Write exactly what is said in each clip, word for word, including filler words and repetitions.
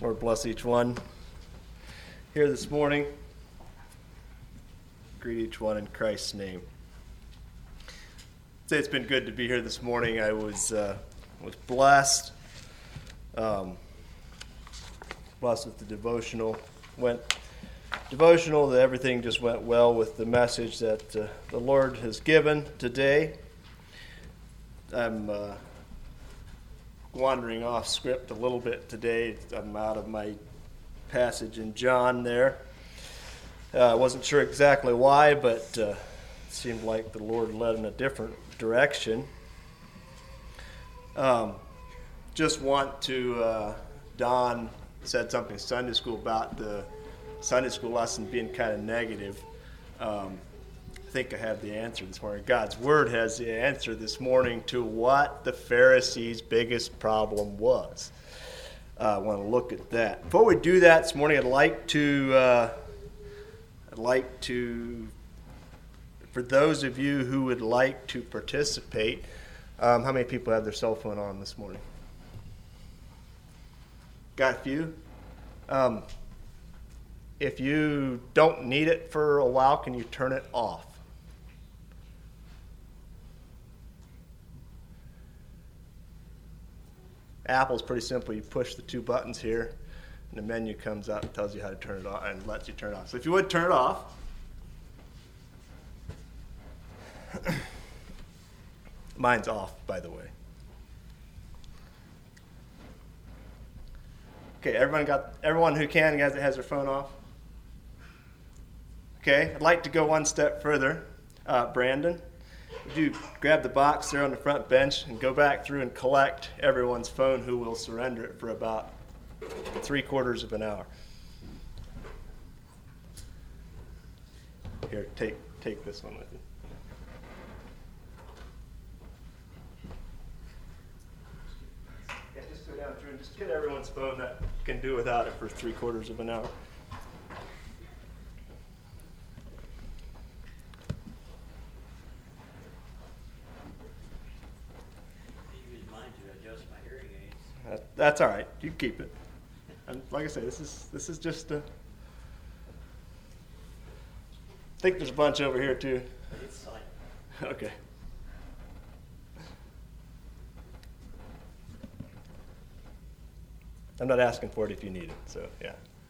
Lord bless each one here this morning. Greet each one in Christ's name. I'd say it's been good to be here this morning. I was uh, was blessed, um, blessed with the devotional. Went devotional. That everything just went well with the message that uh, the Lord has given today. I'm uh, wandering off script a little bit today. I'm out of my passage in John there. I uh, wasn't sure exactly why, but uh, it seemed like the Lord led in a different direction. Um, just want to, uh, Don said something in Sunday school about the Sunday school lesson being kind of negative. Um, I think I have the answer this morning. God's Word has the answer this morning to what the Pharisees' biggest problem was. Uh, I want to look at that. Before we do that this morning, I'd like to, uh, I'd like to, for those of you who would like to participate, um, how many people have their cell phone on this morning? Got a few? Um, if you don't need it for a while, can you turn it off? Apple's pretty simple. You push the two buttons here, and the menu comes up and tells you how to turn it off and lets you turn it off. So if you would turn it off. Mine's off, by the way. Okay, everyone got everyone who can guys that has their phone off. Okay, I'd like to go one step further. Uh, Brandon, would you grab the box there on the front bench and go back through and collect everyone's phone who will surrender it for about three quarters of an hour. Here, take take this one with you. Yeah, just go down through and just get everyone's phone that can do without it for three quarters of an hour. That, that's all right. You can keep it. And like I say, this is this is just a. I think there's a bunch over here too. It's silent. Okay. I'm not asking for it if you need it. So yeah.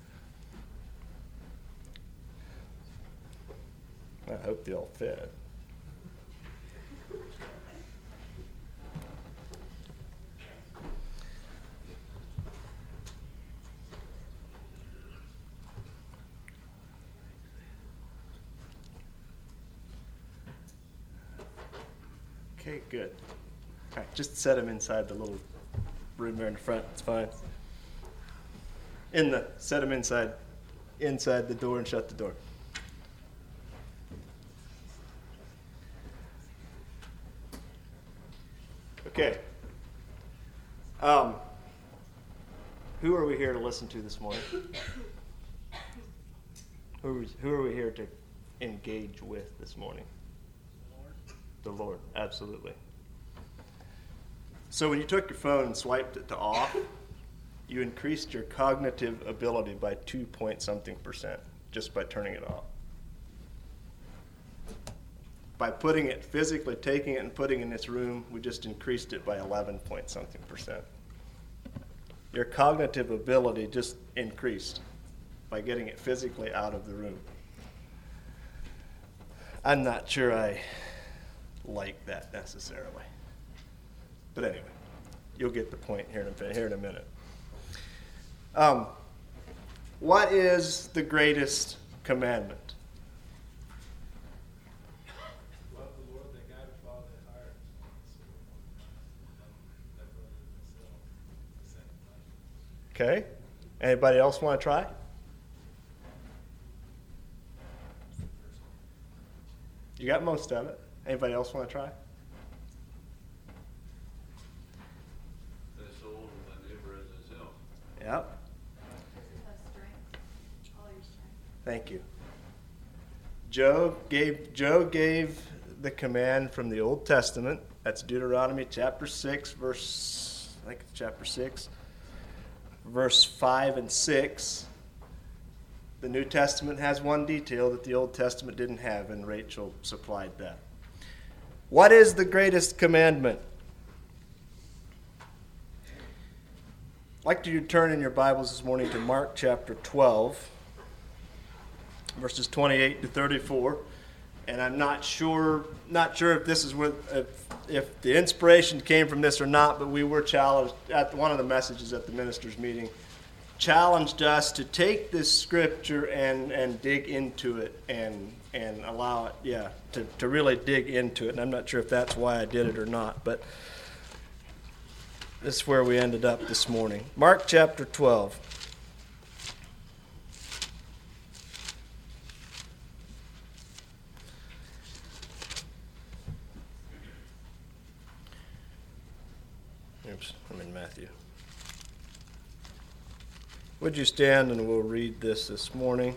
I hope they all fit. Okay, good. All right, just set them inside the little room there in the front. It's fine. In the set them inside, inside the door and shut the door. Okay. Um, who are we here to listen to this morning? Who are we, who are we here to engage with this morning? The Lord, absolutely. So when you took your phone and swiped it to off, you increased your cognitive ability by two point something percent just by turning it off. By putting it, physically taking it and putting it in this room, we just increased it by eleven point something percent. Your cognitive ability just increased by getting it physically out of the room. I'm not sure I like that necessarily. But anyway, you'll get the point here in a, here in a minute. Um, what is the greatest commandment? Love the Lord thy God with all thy heart. Okay. Anybody else want to try? You got most of it. Anybody else want to try? Thy soul and thy neighbor as thyself. Yep. All your strength. Thank you. Joe gave Joe gave the command from the Old Testament. That's Deuteronomy chapter six, verse I think it's chapter six. verse five and six, the New Testament has one detail that the Old Testament didn't have, and Rachel supplied that. What is the greatest commandment? I'd like you to turn in your Bibles this morning to Mark chapter twelve, verses twenty-eight to thirty-four. And I'm not sure, not sure if this is what, if, if the inspiration came from this or not, but we were challenged at one of the messages at the ministers' meeting, challenged us to take this scripture and, and dig into it and and allow it, yeah, to, to really dig into it. And I'm not sure if that's why I did it or not, but this is where we ended up this morning. Mark chapter twelve. Oops, I'm in Matthew. Would you stand and we'll read this this morning.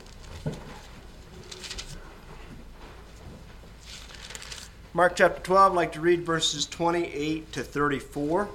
Mark chapter twelve, I'd like to read verses twenty-eight to thirty-four.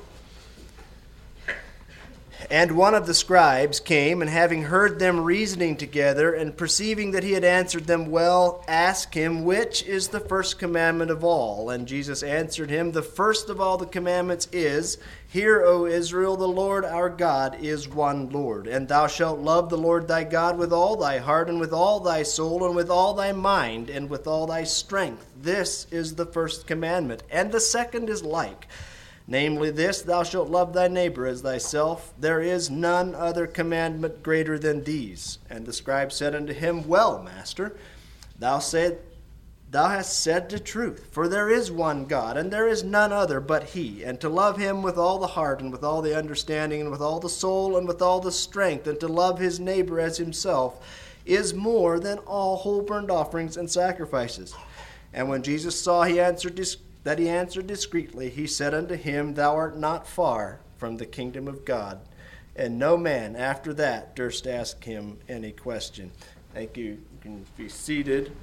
And one of the scribes came, and having heard them reasoning together, and perceiving that he had answered them well, asked him, which is the first commandment of all? And Jesus answered him, the first of all the commandments is, Hear, O Israel, the Lord our God is one Lord. And thou shalt love the Lord thy God with all thy heart, and with all thy soul, and with all thy mind, and with all thy strength. This is the first commandment. And the second is like, namely this, thou shalt love thy neighbor as thyself. There is none other commandment greater than these. And the scribe said unto him, Well, master, thou said, thou hast said the truth. For there is one God, and there is none other but he. And to love him with all the heart, and with all the understanding, and with all the soul, and with all the strength, and to love his neighbor as himself, is more than all whole burnt offerings and sacrifices. And when Jesus saw he answered dis- that he answered discreetly, he said unto him, Thou art not far from the kingdom of God. And no man after that durst ask him any question. Thank you. You can be seated.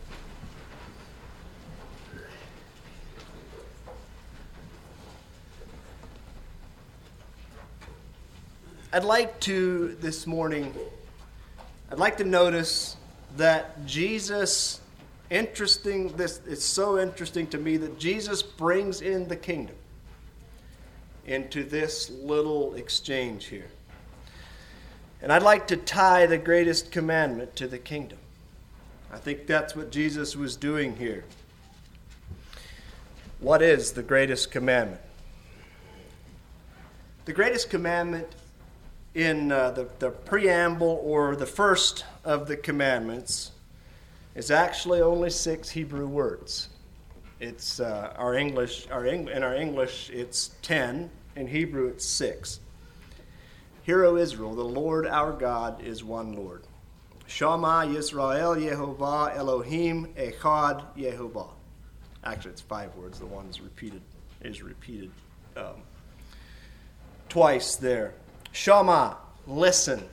I'd like to, this morning, I'd like to notice that Jesus, interesting, this it's so interesting to me that Jesus brings in the kingdom into this little exchange here. And I'd like to tie the greatest commandment to the kingdom. I think that's what Jesus was doing here. What is the greatest commandment? The greatest commandment in uh, the, the preamble or the first of the commandments is actually only six Hebrew words. It's uh, our English, our Eng- in our English it's ten, in Hebrew it's six. Hear, O Israel, the Lord our God is one Lord. Shema Yisrael Yehovah Elohim Echad Yehovah. Actually, it's five words. The one is repeated is repeated um, twice there. Shema, listen.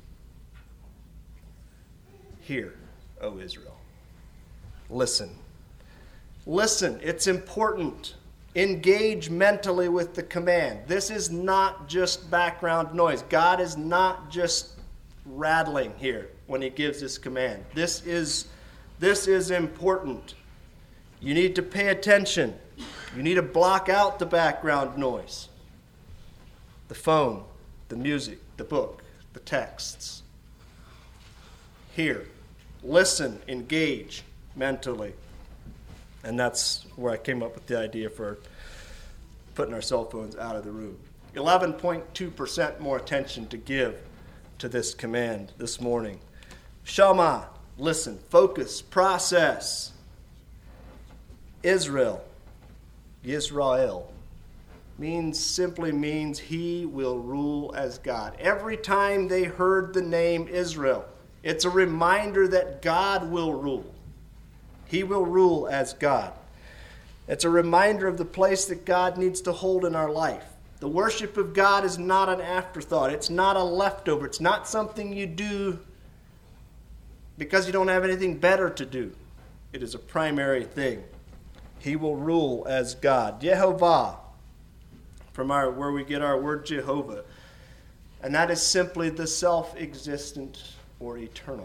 Hear, O Israel. Listen. Listen. It's important. Engage mentally with the command. This is not just background noise. God is not just rattling here when he gives this command. This is, this is important. You need to pay attention. You need to block out the background noise. The phone, the music, the book, the texts. Hear, listen, engage mentally. And that's where I came up with the idea for putting our cell phones out of the room. eleven point two percent more attention to give to this command this morning. Shema, listen, focus, process. Israel, Yisrael, means simply means he will rule as God. Every time they heard the name Israel, it's a reminder that God will rule. He will rule as God. It's a reminder of the place that God needs to hold in our life. The worship of God is not an afterthought. It's not a leftover. It's not something you do because you don't have anything better to do. It is a primary thing. He will rule as God. Yehovah, from our where we get our word Jehovah. And that is simply the self-existent or eternal.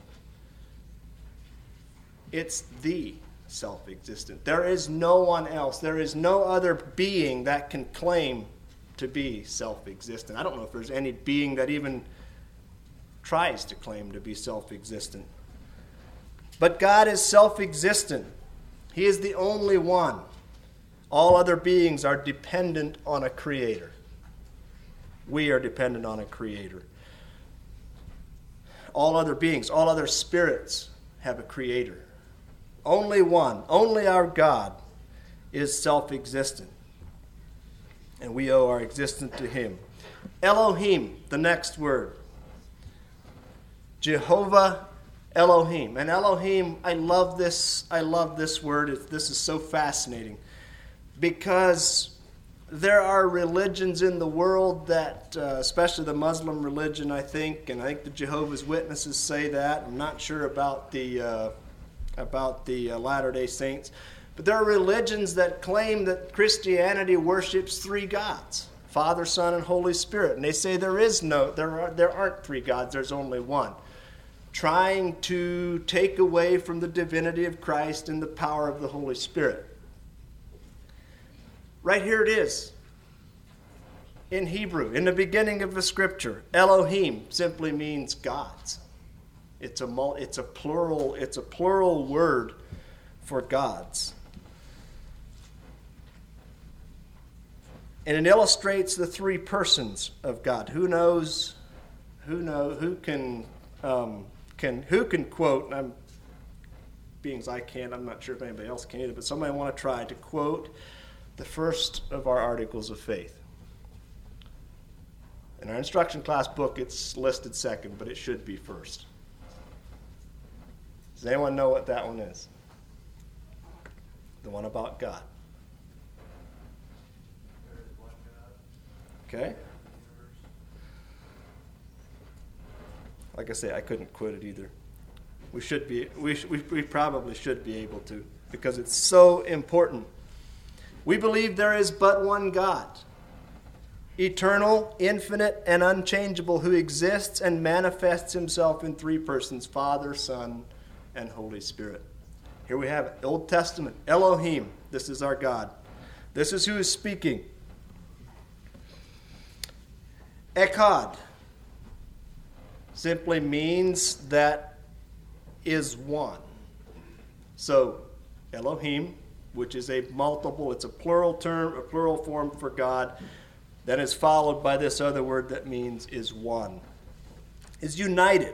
It's the self-existent. There is no one else. There is no other being that can claim to be self-existent. I don't know if there's any being that even tries to claim to be self-existent. But God is self-existent. He is the only one. All other beings are dependent on a creator. We are dependent on a creator. All other beings, all other spirits have a creator. Only one, only our God is self-existent. And we owe our existence to him. Elohim, the next word. Jehovah Elohim. And Elohim, I love this, I love this word. This is so fascinating. Because there are religions in the world that, uh, especially the Muslim religion, I think, and I think the Jehovah's Witnesses say that. I'm not sure about the uh, about the uh, Latter-day Saints. But there are religions that claim that Christianity worships three gods, Father, Son, and Holy Spirit. And they say there is no, there are, there aren't three gods, there's only one. Trying to take away from the divinity of Christ and the power of the Holy Spirit. Right here it is. In Hebrew, in the beginning of the scripture, Elohim simply means gods. It's a it's a plural, it's a plural word for gods. And it illustrates the three persons of God. Who knows, who know, who can um, can who can quote, and I'm beings I can't, I'm not sure if anybody else can either, but somebody want to try to quote the first of our articles of faith. In our instruction class book, it's listed second, but it should be first. Does anyone know what that one is? The one about God. Okay. Like I say, I couldn't quote it either. We should be. We sh- we, we probably should be able to, because it's so important. We believe there is but one God, eternal, infinite, and unchangeable, who exists and manifests himself in three persons: Father, Son, and Holy Spirit. Here we have it. Old Testament, Elohim. This is our God. This is who is speaking. Echad simply means that is one. So, Elohim, which is a multiple, it's a plural term, a plural form for God, that is followed by this other word that means is one. Is united.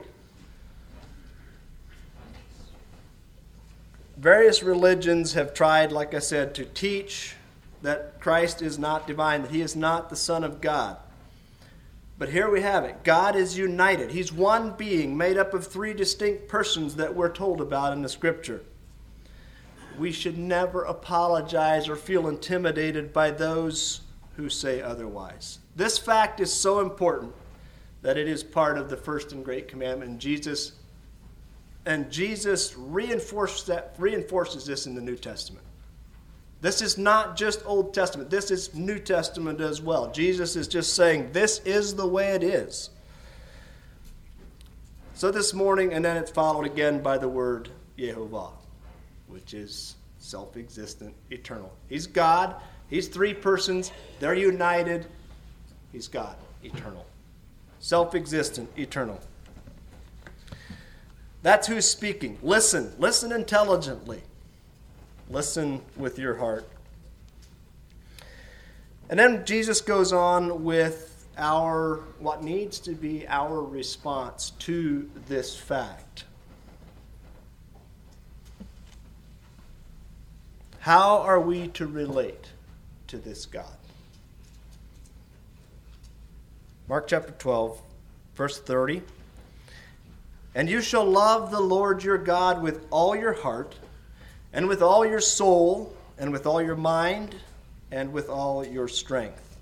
Various religions have tried, like I said, to teach that Christ is not divine, that he is not the Son of God. But here we have it. God is united. He's one being made up of three distinct persons that we're told about in the Scripture. We should never apologize or feel intimidated by those who say otherwise. This fact is so important that it is part of the first and great commandment. And Jesus, and Jesus reinforces that, reinforces this in the New Testament. This is not just Old Testament. This is New Testament as well. Jesus is just saying this is the way it is. So this morning, and then it's followed again by the word Yehovah, which is self-existent, eternal. He's God. He's three persons. They're united. He's God, eternal. Self-existent, eternal. That's who's speaking. Listen. Listen intelligently. Listen with your heart. And then Jesus goes on with our what needs to be our response to this fact. How are we to relate to this God? Mark chapter twelve, verse thirty. And you shall love the Lord your God with all your heart, and with all your soul, and with all your mind, and with all your strength.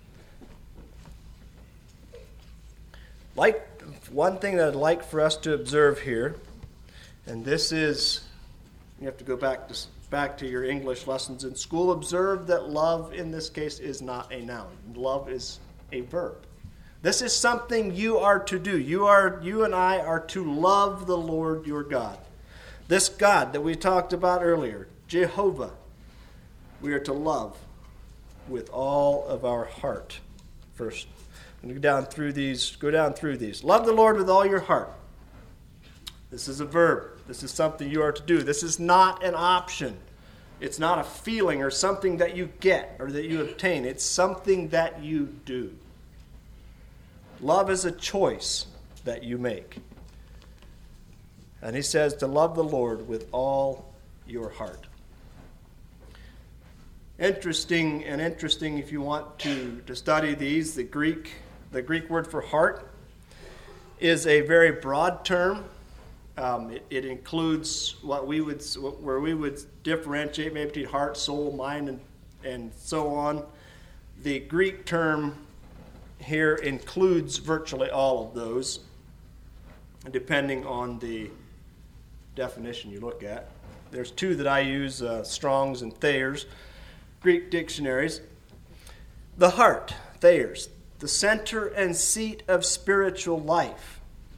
Like one thing that I'd like for us to observe here, and this is, you have to go back to back to your English lessons in school. Observe that love in this case is not a noun. Love is a verb. This is something you are to do. You are, you and I are to love the Lord your God. This God that we talked about earlier, Jehovah, we are to love with all of our heart. First, go down through these. Go down through these. Love the Lord with all your heart. This is a verb. This is something you are to do. This is not an option. It's not a feeling or something that you get or that you obtain. It's something that you do. Love is a choice that you make. And he says to love the Lord with all your heart. Interesting and interesting if you want to, to study these. The Greek, the Greek word for heart is a very broad term. Um, it, it includes what we would, where we would differentiate maybe between heart, soul, mind, and, and so on. The Greek term here includes virtually all of those, depending on the definition you look at. There's two that I use, uh, Strong's and Thayer's, Greek dictionaries. The heart, Thayer's, the center and seat of spiritual life.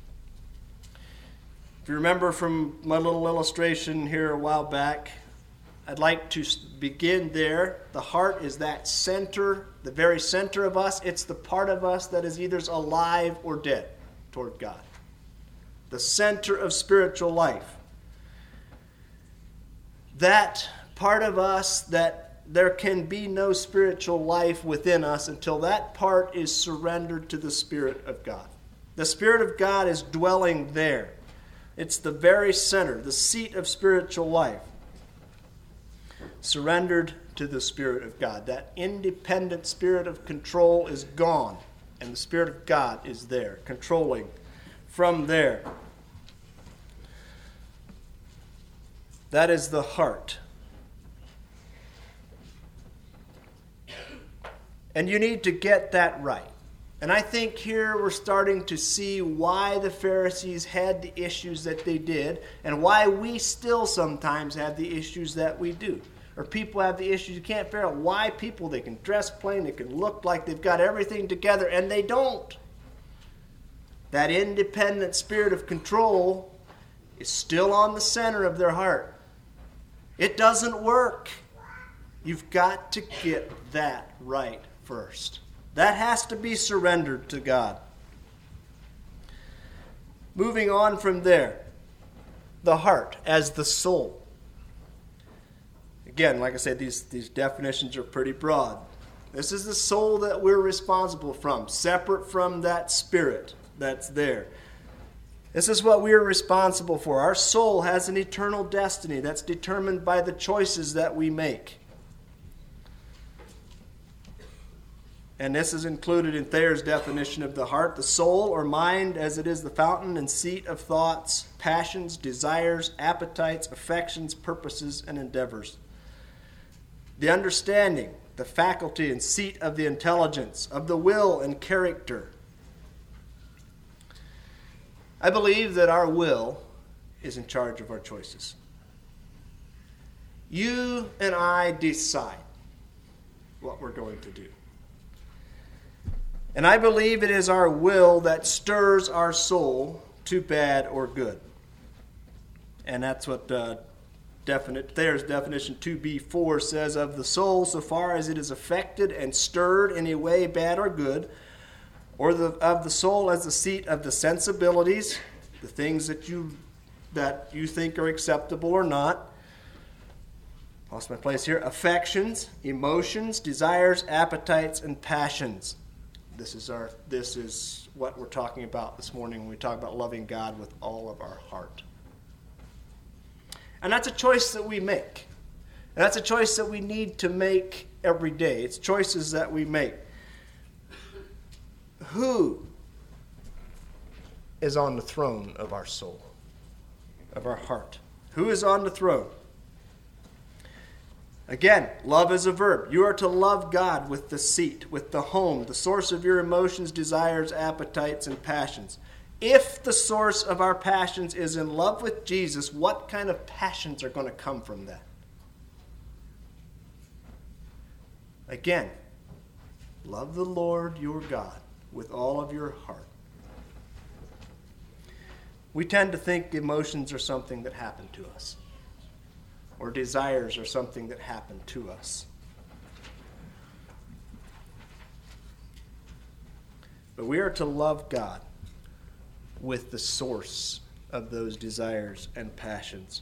If you remember from my little illustration here a while back, I'd like to begin there. The heart is that center, the very center of us. It's the part of us that is either alive or dead toward God. The center of spiritual life. That part of us that there can be no spiritual life within us until that part is surrendered to the Spirit of God. The Spirit of God is dwelling there. It's the very center, the seat of spiritual life. Surrendered to the Spirit of God. That independent spirit of control is gone, and the Spirit of God is there, controlling from there. That is the heart. And you need to get that right. And I think here we're starting to see why the Pharisees had the issues that they did and why we still sometimes have the issues that we do. Or people have the issues. You can't figure out why people, they can dress plain, they can look like they've got everything together, and they don't. That independent spirit of control is still on the center of their heart. It doesn't work. You've got to get that right first. That has to be surrendered to God. Moving on from there, the heart as the soul. Again, like I said, these, these definitions are pretty broad. This is the soul that we're responsible from, separate from that spirit that's there. This is what we are responsible for. Our soul has an eternal destiny that's determined by the choices that we make. And this is included in Thayer's definition of the heart, the soul or mind as it is the fountain and seat of thoughts, passions, desires, appetites, affections, purposes, and endeavors. The understanding, the faculty and seat of the intelligence, of the will and character. I believe that our will is in charge of our choices. You and I decide what we're going to do. And I believe it is our will that stirs our soul to bad or good. And that's what uh, definite, Thayer's definition two B four says of the soul, so far as it is affected and stirred in a way bad or good, or the, of the soul as the seat of the sensibilities, the things that you that you think are acceptable or not. Lost my place here. Affections, emotions, desires, appetites, and passions. This is our. This is what we're talking about this morning when we talk about loving God with all of our heart. And that's a choice that we make. And that's a choice that we need to make every day. It's choices that we make. Who is on the throne of our soul, of our heart? Who is on the throne? Again, love is a verb. You are to love God with the seat, with the home, the source of your emotions, desires, appetites, and passions. If the source of our passions is in love with Jesus, what kind of passions are going to come from that? Again, love the Lord your God with all of your heart. We tend to think emotions are something that happen to us, or desires are something that happen to us. But we are to love God with the source of those desires and passions.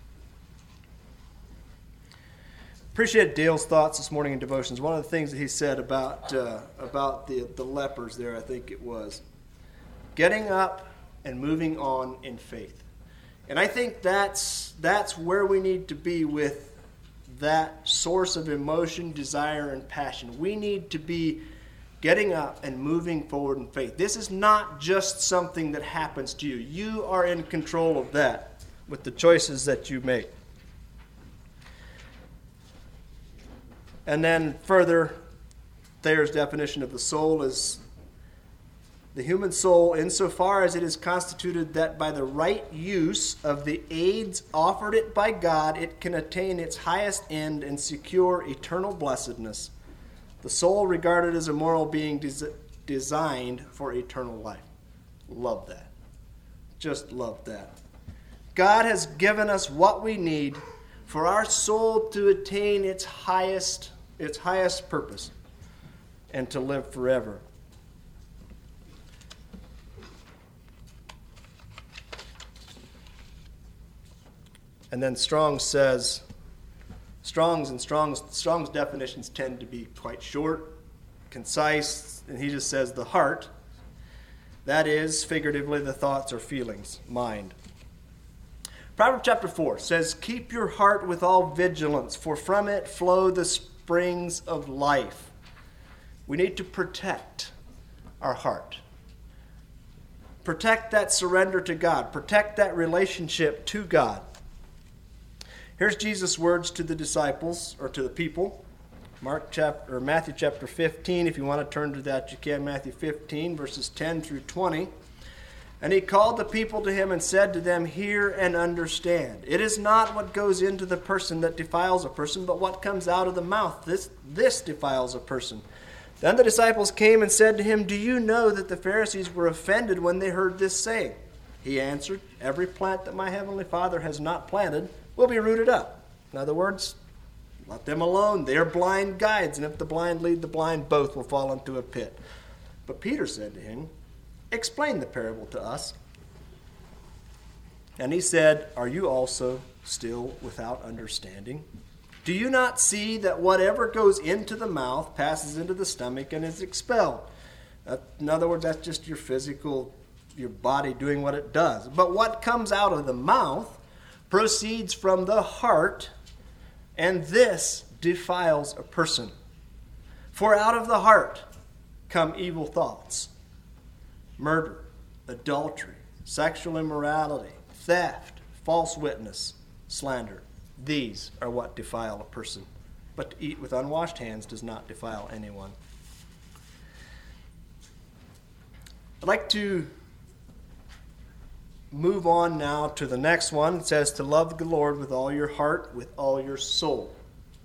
Appreciate Dale's thoughts this morning in devotions. One of the things that he said about uh, about the, the lepers there, I think it was, getting up and moving on in faith. And I think that's that's where we need to be with that source of emotion, desire, and passion. We need to be getting up and moving forward in faith. This is not just something that happens to you. You are in control of that with the choices that you make. And then further, Thayer's definition of the soul is the human soul, insofar as it is constituted that by the right use of the aids offered it by God, it can attain its highest end and secure eternal blessedness. The soul regarded as a moral being des- designed for eternal life. Love that. Just love that. God has given us what we need for our soul to attain its highest, its highest purpose and to live forever. And then Strong's says, Strong's and Strong's, Strong's definitions tend to be quite short, concise, and he just says the heart, that is, figuratively, the thoughts or feelings, mind. Proverbs chapter four says, keep your heart with all vigilance, for from it flow the springs of life. We need to protect our heart. Protect that surrender to God. Protect that relationship to God. Here's Jesus' words to the disciples, or to the people. Mark chapter, or Matthew chapter fifteen. If you want to turn to that, you can. Matthew fifteen, verses ten through twenty. And he called the people to him and said to them, hear and understand. It is not what goes into the person that defiles a person, but what comes out of the mouth. This, this defiles a person. Then the disciples came and said to him, do you know that the Pharisees were offended when they heard this saying? He answered, every plant that my heavenly Father has not planted will be rooted up. In other words, let them alone. They are blind guides, and if the blind lead the blind, both will fall into a pit. But Peter said to him, explain the parable to us. And he said, are you also still without understanding? Do you not see that whatever goes into the mouth passes into the stomach and is expelled? In other words, that's just your physical, your body doing what it does. But what comes out of the mouth proceeds from the heart, and this defiles a person. For out of the heart come evil thoughts, murder, adultery, sexual immorality, theft, false witness, slander. These are what defile a person. But to eat with unwashed hands does not defile anyone. I'd like to move on now to the next one. It says to love the Lord with all your heart, with all your soul.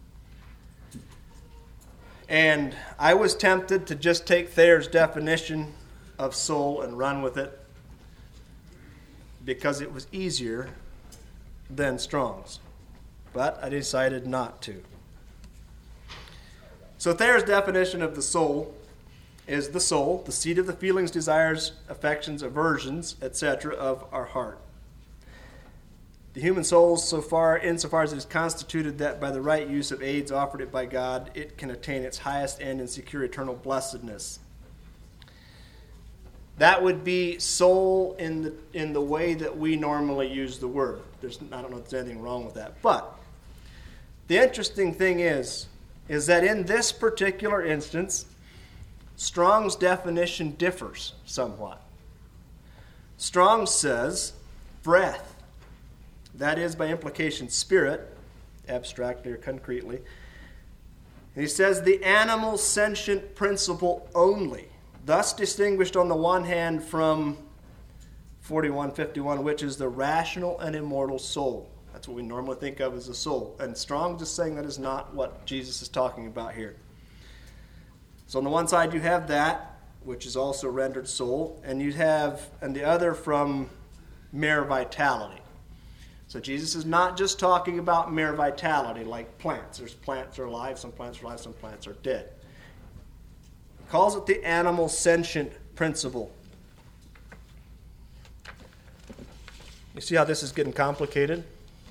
And I was tempted to just take Thayer's definition of soul and run with it because it was easier than Strong's. But I decided not to. So Thayer's definition of the soul is the soul, the seat of the feelings, desires, affections, aversions, et cetera of our heart. The human soul, so far, insofar as it is constituted that by the right use of aids offered it by God, it can attain its highest end and secure eternal blessedness. That would be soul in the in the way that we normally use the word. There's, I don't know if there's anything wrong with that. But the interesting thing is, is that in this particular instance, Strong's definition differs somewhat. Strong says breath, that is by implication spirit, abstractly or concretely. And he says the animal sentient principle only, thus distinguished on the one hand from forty-one fifty-one, which is the rational and immortal soul. That's what we normally think of as a soul. And Strong just saying that is not what Jesus is talking about here. So on the one side you have that, which is also rendered soul, and you have, and the other from mere vitality. So Jesus is not just talking about mere vitality like plants. There's plants that are alive, some plants are alive, some plants are dead. He calls it the animal sentient principle. You see how this is getting complicated?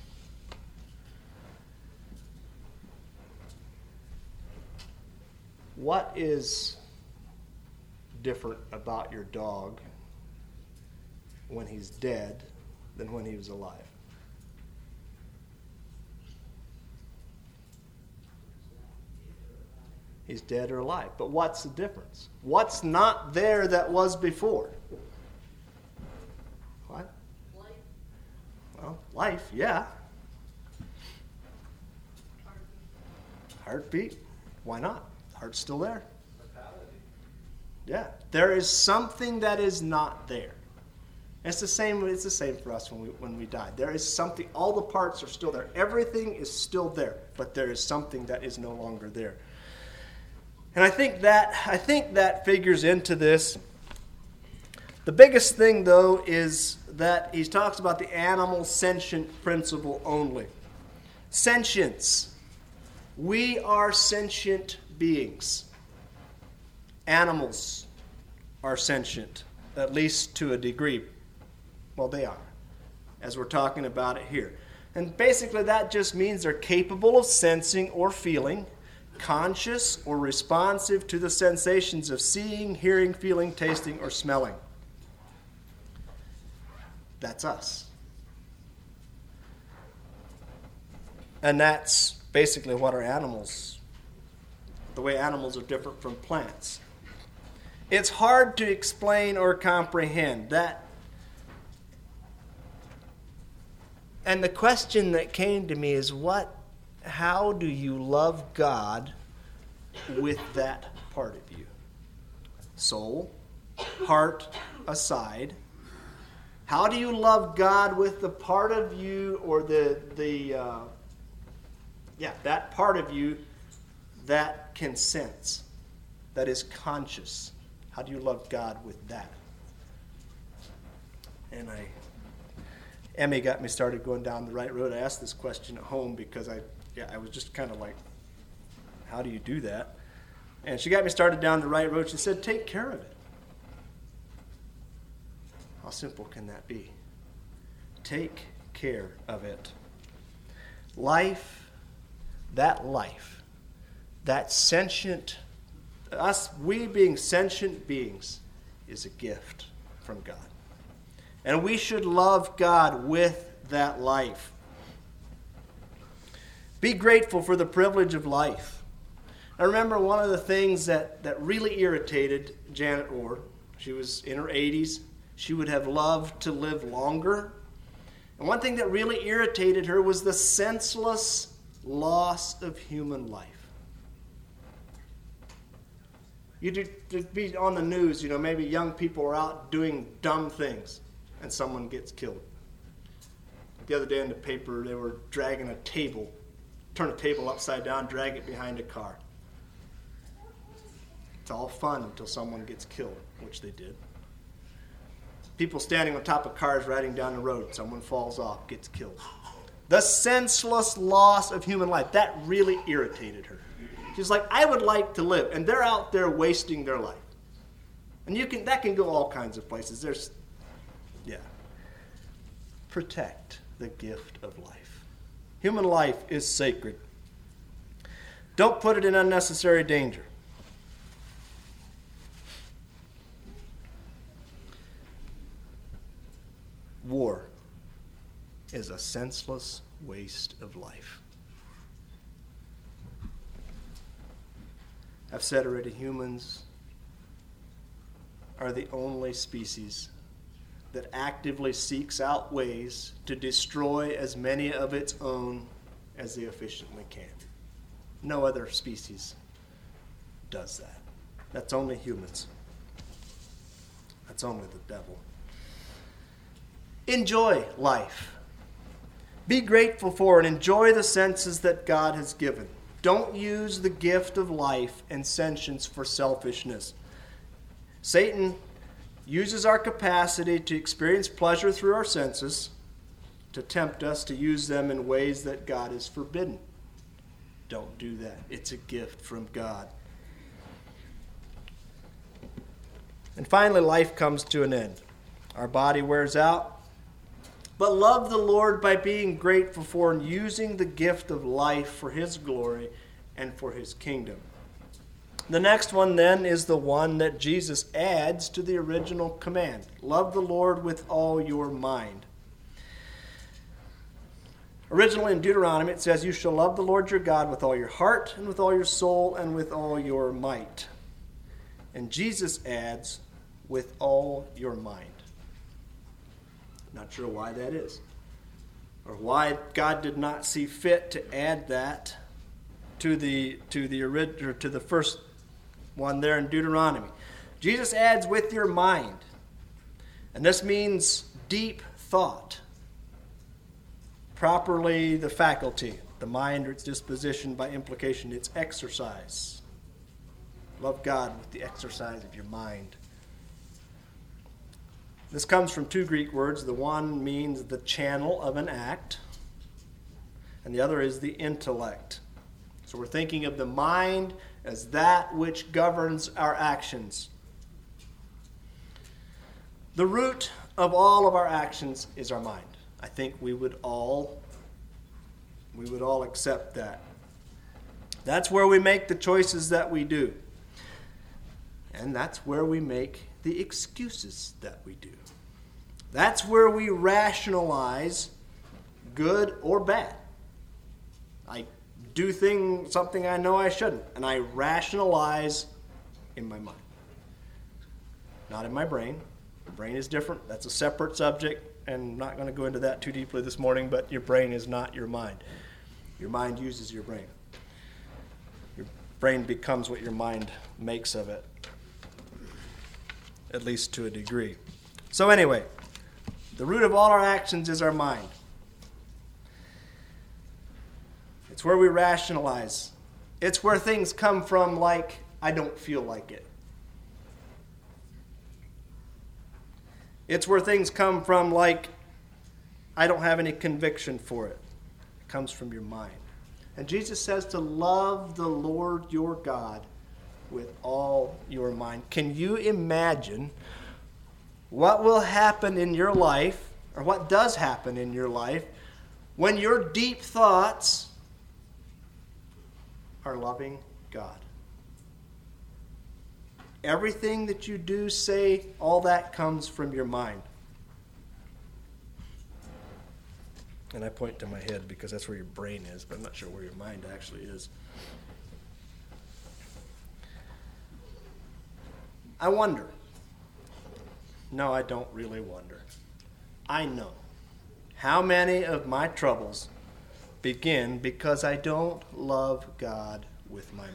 What is different about your dog when he's dead than when he was alive? He's dead or alive. But what's the difference? What's not there that was before? What? Life. Well, life, yeah. Heartbeat. Heartbeat? Why not? Heart's still there. Mortality. Yeah. There is something that is not there. It's the same. It's the same for us when we when we die. There is something. All the parts are still there. Everything is still there, but there is something that is no longer there. And I think that I think that figures into this. The biggest thing, though, is that he talks about the animal sentient principle only. Sentience. We are sentient beings. Animals are sentient, at least to a degree. Well, they are, as we're talking about it here. And basically that just means they're capable of sensing or feeling, conscious or responsive to the sensations of seeing, hearing, feeling, tasting, or smelling. That's us. And that's basically what our animals, the way animals are different from plants. It's hard to explain or comprehend that. And the question that came to me is, what, how do you love God with that part of you? Soul, heart aside. How do you love God with the part of you, or the, the uh, yeah, that part of you that can sense, that is conscious? How do you love God with that? And I, Emmy got me started going down the right road. I asked this question at home because I, yeah, I was just kind of like, how do you do that? And she got me started down the right road. She said, take care of it. How simple can that be? Take care of it. Life, that life, that sentient, us, we being sentient beings, is a gift from God. And we should love God with that life. Be grateful for the privilege of life. I remember one of the things that, that really irritated Janet Orr. She was in her eighties. She would have loved to live longer. And one thing that really irritated her was the senseless loss of human life. You'd be on the news, you know, maybe young people are out doing dumb things and someone gets killed. The other day in the paper, they were dragging a table, turn a table upside down, drag it behind a car. It's all fun until someone gets killed, which they did. People standing on top of cars riding down the road, someone falls off, gets killed. The senseless loss of human life, that really irritated her. She's like, I would like to live, and they're out there wasting their life. And you can that can go all kinds of places. There's, yeah. Protect the gift of life. Human life is sacred. Don't put it in unnecessary danger. War is a senseless waste of life. I've said already, humans are the only species that actively seeks out ways to destroy as many of its own as they efficiently can. No other species does that. That's only humans. That's only the devil. Enjoy life. Be grateful for and enjoy the senses that God has given. Don't use the gift of life and sentience for selfishness. Satan uses our capacity to experience pleasure through our senses to tempt us to use them in ways that God has forbidden. Don't do that. It's a gift from God. And finally, life comes to an end. Our body wears out. But love the Lord by being grateful for and using the gift of life for His glory and for His kingdom. The next one then is the one that Jesus adds to the original command. Love the Lord with all your mind. Originally in Deuteronomy it says, you shall love the Lord your God with all your heart and with all your soul and with all your might. And Jesus adds, with all your mind. Not sure why that is. Or why God did not see fit to add that to the to the or to the first one there in Deuteronomy. Jesus adds with your mind. And this means deep thought. Properly the faculty, the mind or its disposition, by implication its exercise. Love God with the exercise of your mind. This comes from two Greek words. The one means the channel of an act, and the other is the intellect. So we're thinking of the mind as that which governs our actions. The root of all of our actions is our mind. I think we would all we would all accept that. That's where we make the choices that we do. And that's where we make the excuses that we do. That's where we rationalize good or bad. I do thing, something I know I shouldn't, and I rationalize in my mind. Not in my brain. The brain is different. That's a separate subject, and I'm not going to go into that too deeply this morning, but your brain is not your mind. Your mind uses your brain. Your brain becomes what your mind makes of it, at least to a degree. So anyway, the root of all our actions is our mind. It's where we rationalize. It's where things come from like, I don't feel like it. It's where things come from like, I don't have any conviction for it. It comes from your mind. And Jesus says to love the Lord your God with all your mind. Can you imagine what will happen in your life, or what does happen in your life, when your deep thoughts are loving God? Everything that you do, say, all that comes from your mind. And I point to my head because that's where your brain is, but I'm not sure where your mind actually is. I wonder. No, I don't really wonder. I know how many of my troubles begin because I don't love God with my mind.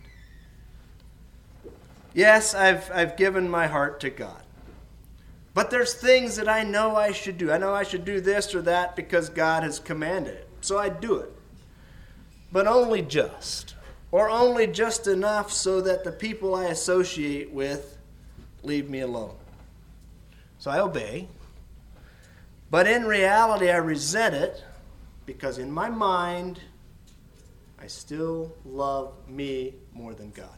Yes, I've I've given my heart to God. But there's things that I know I should do. I know I should do this or that because God has commanded it. So I do it. But only just. Or only just enough so that the people I associate with leave me alone. So I obey. But in reality, I resent it because in my mind, I still love me more than God.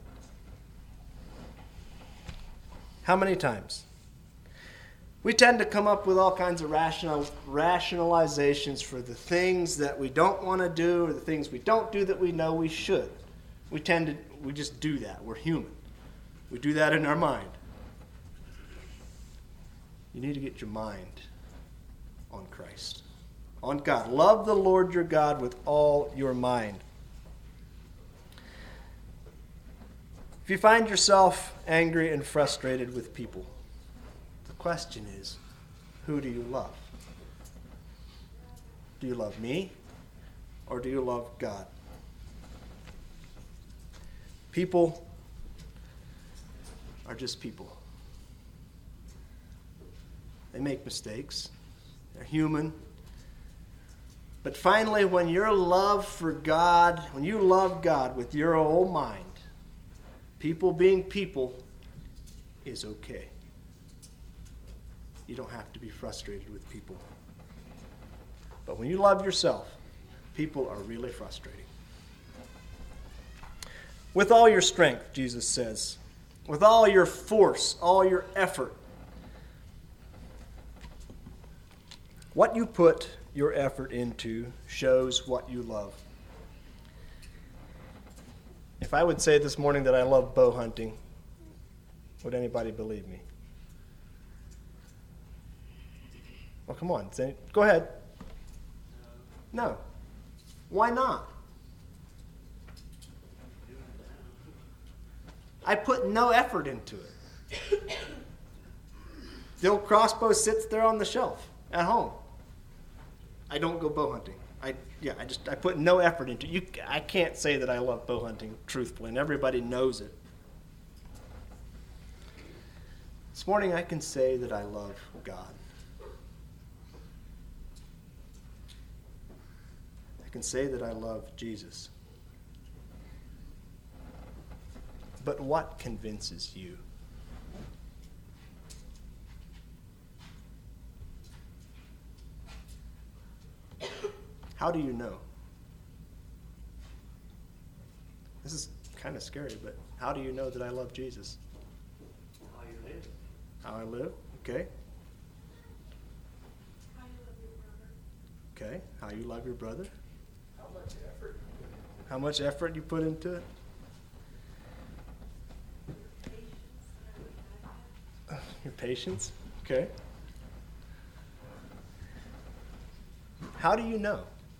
How many times? We tend to come up with all kinds of rational, rationalizations for the things that we don't want to do or the things we don't do that we know we should. We tend to, we just do that. We're human. We do that in our mind. You need to get your mind on Christ, on God. Love the Lord your God with all your mind. If you find yourself angry and frustrated with people, the question is, who do you love? Do you love me or do you love God? People are just people. They make mistakes. They're human. But finally, when your love for God, when you love God with your whole mind, people being people, is okay. You don't have to be frustrated with people. But when you love yourself, people are really frustrating. With all your strength, Jesus says, with all your force, all your effort, what you put your effort into shows what you love. If I would say this morning that I love bow hunting, would anybody believe me? Well, come on. Say, go ahead. No. Why not? I put no effort into it. The old crossbow sits there on the shelf at home. I don't go bow hunting. I yeah, I just I put no effort into it. You, I can't say that I love bow hunting truthfully, and everybody knows it. This morning I can say that I love God. I can say that I love Jesus. But what convinces you? How do you know? This is kind of scary, but how do you know that I love Jesus? How you live. How I live? Okay. How you love your brother. Okay. How you love your brother? How much effort you put in? How much effort you put into it? Patience that I would have. Your patience? Okay. How do you know?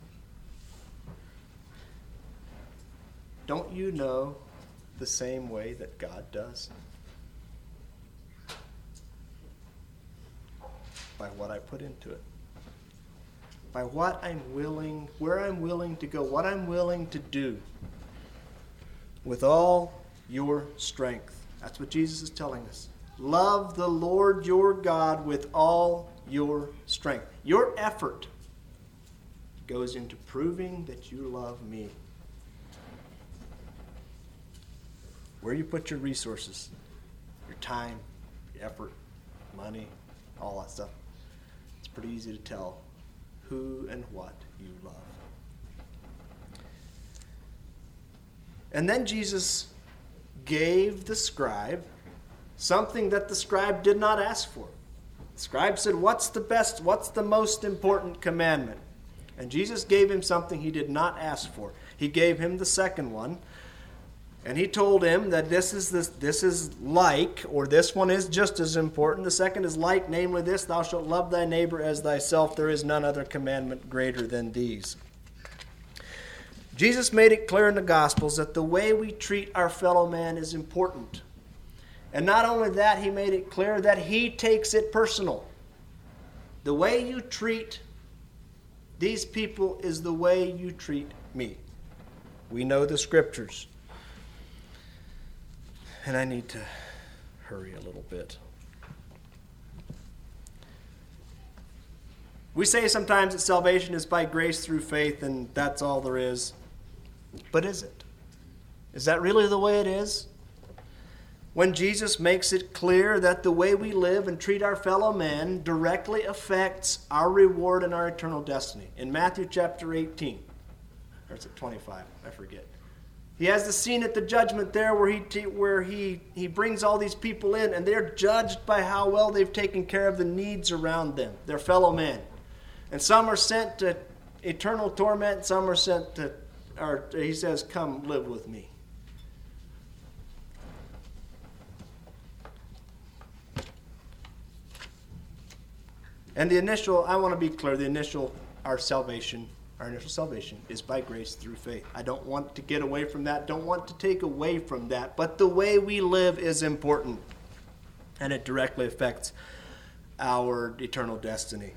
Don't you know the same way that God does? By what I put into it. By what I'm willing, where I'm willing to go, what I'm willing to do with all your strength. That's what Jesus is telling us. Love the Lord your God with all your strength. Your effort goes into proving that you love me. Where you put your resources, your time, your effort, money, all that stuff, it's pretty easy to tell who and what you love. And then Jesus gave the scribe something that the scribe did not ask for. The scribe said, what's the best, what's the most important commandment? And Jesus gave him something he did not ask for. He gave him the second one. And he told him that this is this, this is like, or this one is just as important. The second is like, namely this, thou shalt love thy neighbor as thyself. There is none other commandment greater than these. Jesus made it clear in the Gospels that the way we treat our fellow man is important. And not only that, he made it clear that he takes it personal. The way you treat these people is the way you treat me. We know the Scriptures. And I need to hurry a little bit. We say sometimes that salvation is by grace through faith, and that's all there is. But is it? Is that really the way it is? When Jesus makes it clear that the way we live and treat our fellow man directly affects our reward and our eternal destiny. In Matthew chapter eighteen, or is it twenty-five? I forget. He has the scene at the judgment there where he t- where he, he brings all these people in, and they're judged by how well they've taken care of the needs around them, their fellow man. And some are sent to eternal torment, some are sent to, or he says, come live with me. And the initial, I want to be clear, the initial, our salvation, our initial salvation is by grace through faith. I don't want to get away from that, don't want to take away from that. But the way we live is important. And it directly affects our eternal destiny.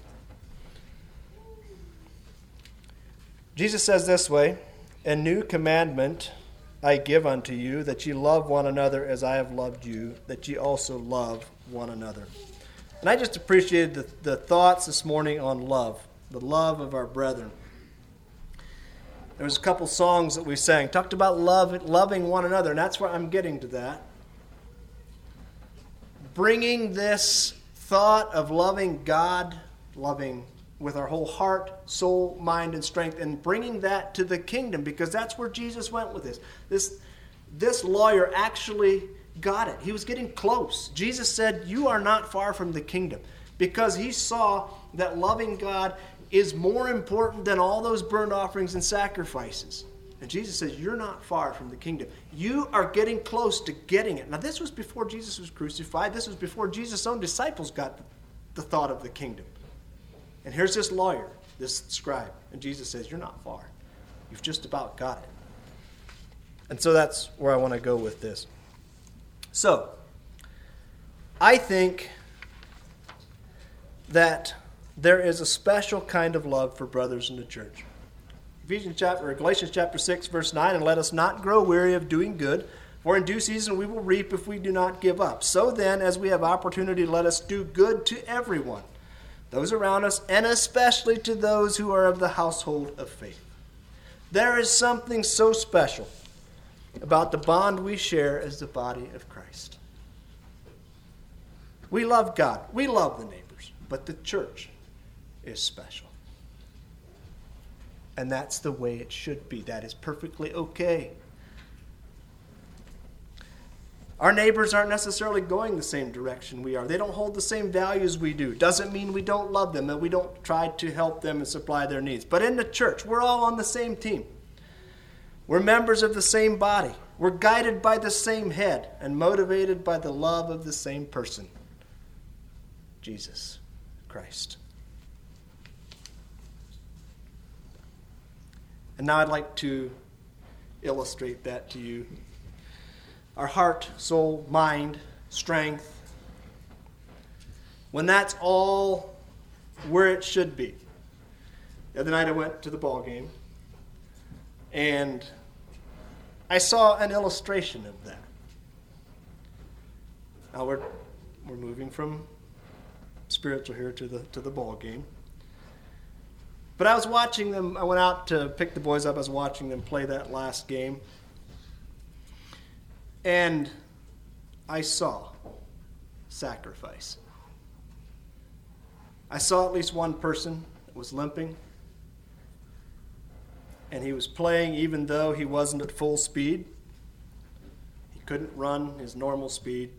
Jesus says this way, a new commandment I give unto you, that ye love one another as I have loved you, that ye also love one another. And I just appreciated the, the thoughts this morning on love, the love of our brethren. There was a couple songs that we sang, talked about love, loving one another, and that's where I'm getting to that. bringing this thought of loving God, loving with our whole heart, soul, mind, and strength, and bringing that to the kingdom, because that's where Jesus went with this. This, this lawyer actually got it. He was getting close. Jesus said, you are not far from the kingdom, because he saw that loving God is more important than all those burnt offerings and sacrifices. And Jesus says, you're not far from the kingdom. You are getting close to getting it. Now, this was before Jesus was crucified. This was before Jesus' own disciples got the thought of the kingdom. And here's this lawyer, this scribe. And Jesus says, you're not far. You've just about got it. And so that's where I want to go with this. So, I think that there is a special kind of love for brothers in the church. Ephesians chapter, or Galatians chapter six, verse nine, and let us not grow weary of doing good, for in due season we will reap if we do not give up. So then, as we have opportunity, let us do good to everyone, those around us, and especially to those who are of the household of faith. There is something so special about the bond we share as the body of Christ. We love God. We love the neighbors. But the church is special. And that's the way it should be. That is perfectly okay. Our neighbors aren't necessarily going the same direction we are. They don't hold the same values we do. Doesn't mean we don't love them and we don't try to help them and supply their needs. But in the church, we're all on the same team. We're members of the same body. We're guided by the same head and motivated by the love of the same person, Jesus Christ. And now I'd like to illustrate that to you. Our heart, soul, mind, strength, when that's all where it should be. The other night I went to the ball game, and I saw an illustration of that. Now we're we're moving from spiritual here to the to the ball game. But I was watching them. I went out to pick the boys up. I was watching them play that last game. And I saw sacrifice. I saw at least one person that was limping. And he was playing even though he wasn't at full speed. He couldn't run his normal speed.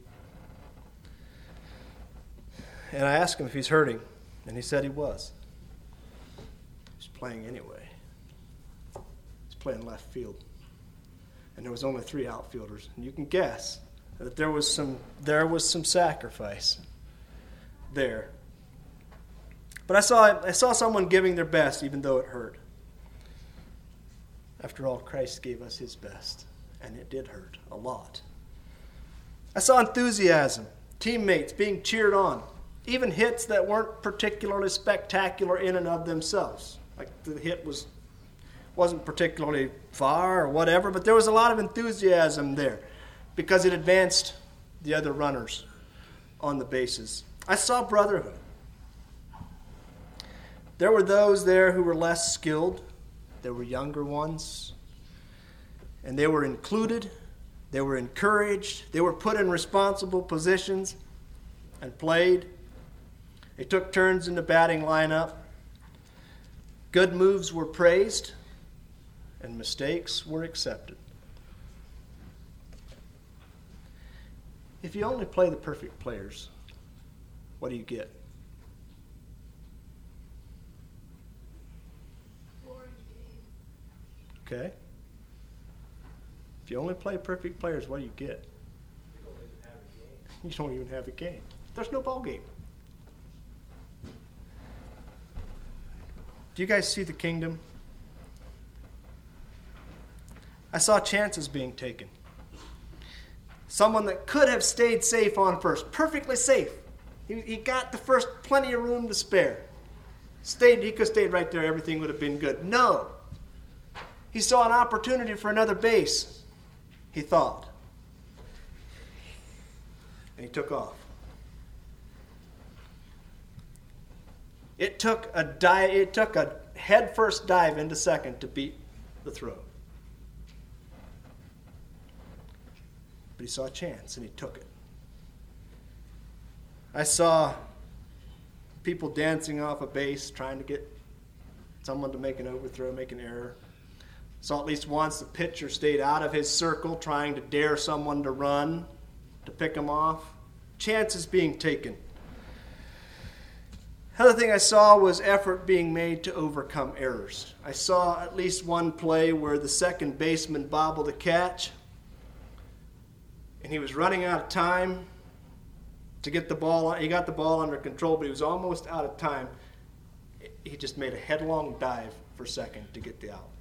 And I asked him if he's hurting. And he said he was. He's playing anyway. He's playing left field. And there was only three outfielders. And you can guess that there was some there was some sacrifice there. But I saw I saw someone giving their best even though it hurt. After all, Christ gave us his best, and it did hurt a lot. I saw enthusiasm, teammates being cheered on, even hits that weren't particularly spectacular in and of themselves. Like the hit was wasn't particularly far or whatever, but there was a lot of enthusiasm there because it advanced the other runners on the bases. I saw brotherhood. There were those there who were less skilled. There were younger ones. And they were included. They were encouraged. They were put in responsible positions and played. They took turns in the batting lineup. Good moves were praised, and mistakes were accepted. If you only play the perfect players, what do you get? Okay? If you only play perfect players, what do you get? You don't even have a game. You don't even have a game. There's no ball game. Do you guys see the kingdom? I saw chances being taken. Someone that could have stayed safe on first, perfectly safe. He, he got the first, plenty of room to spare. Stayed, he could have stayed right there, everything would have been good. No. He saw an opportunity for another base, he thought. And he took off. It took a dive, it took a head-first dive into second to beat the throw. But he saw a chance and he took it. I saw people dancing off a base, trying to get someone to make an overthrow, make an error. Saw at least once the pitcher stayed out of his circle, trying to dare someone to run, to pick him off. Chances being taken. Another thing I saw was effort being made to overcome errors. I saw at least one play where the second baseman bobbled a catch, and he was running out of time to get the ball. He got the ball under control, but he was almost out of time. He just made a headlong dive for second to get the out.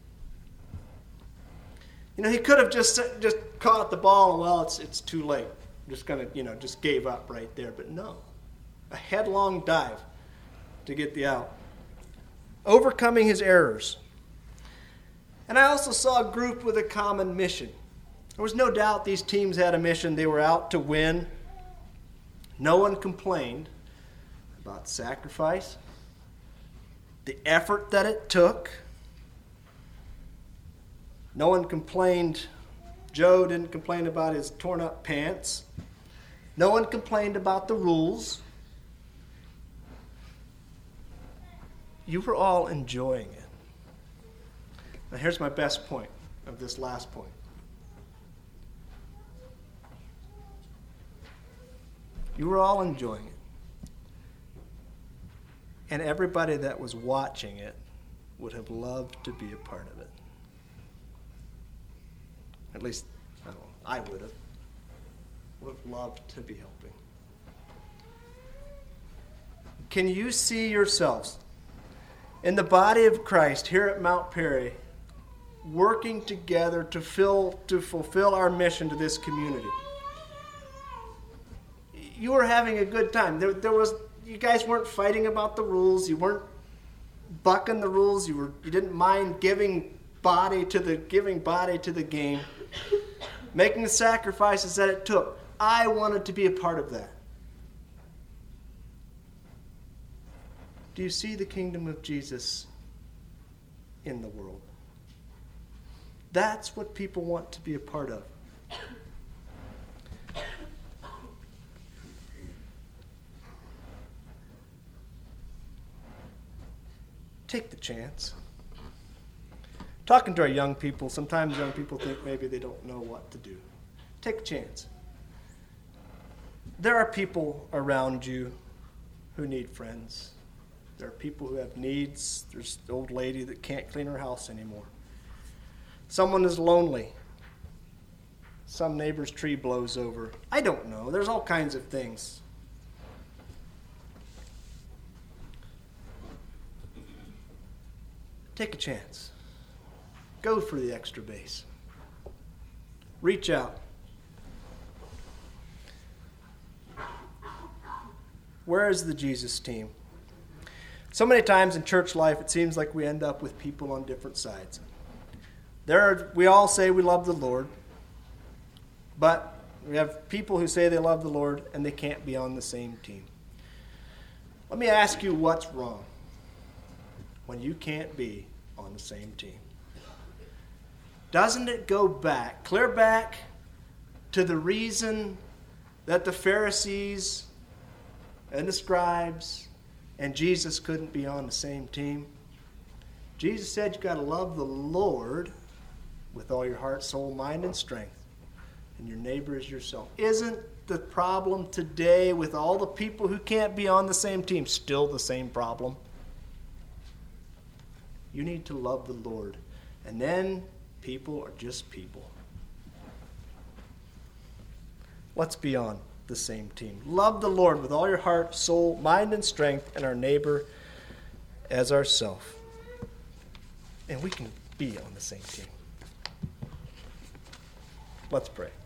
You know, he could have just just caught the ball and, well, it's it's too late. I'm just gonna, you know, just gave up right there. But no, a headlong dive to get the out. Overcoming his errors. And I also saw a group with a common mission. There was no doubt these teams had a mission. They were out to win. No one complained about sacrifice, the effort that it took. No one complained. Joe didn't complain about his torn up pants. No one complained about the rules. You were all enjoying it. Now here's my best point of this last point. You were all enjoying it. And everybody that was watching it would have loved to be a part of it. At least, I don't know, I would have. Would have loved to be helping. Can you see yourselves in the body of Christ here at Mount Perry working together to fill, to fulfill our mission to this community? You were having a good time. There, there was, you guys weren't fighting about the rules. You weren't bucking the rules. You were, you didn't mind giving body to the giving body to the game, making the sacrifices that it took. I wanted to be a part of that. Do you see the kingdom of Jesus in the world? That's what people want to be a part of. Take the chance. Talking to our young people, sometimes young people think maybe they don't know what to do. Take a chance. There are people around you who need friends. There are people who have needs. There's the old lady that can't clean her house anymore. Someone is lonely. Some neighbor's tree blows over. I don't know. There's all kinds of things. Take a chance. Go for the extra base. Reach out. Where is the Jesus team? So many times in church life, it seems like we end up with people on different sides. There are, we all say we love the Lord, but we have people who say they love the Lord and they can't be on the same team. Let me ask you, what's wrong when you can't be on the same team? Doesn't it go back, clear back to the reason that the Pharisees and the scribes and Jesus couldn't be on the same team? Jesus said you got to love the Lord with all your heart, soul, mind, and strength, and your neighbor as yourself. Isn't the problem today with all the people who can't be on the same team still the same problem? You need to love the Lord, and then people are just people. Let's be on the same team. Love the Lord with all your heart, soul, mind, and strength, and our neighbor as ourself. And we can be on the same team. Let's pray.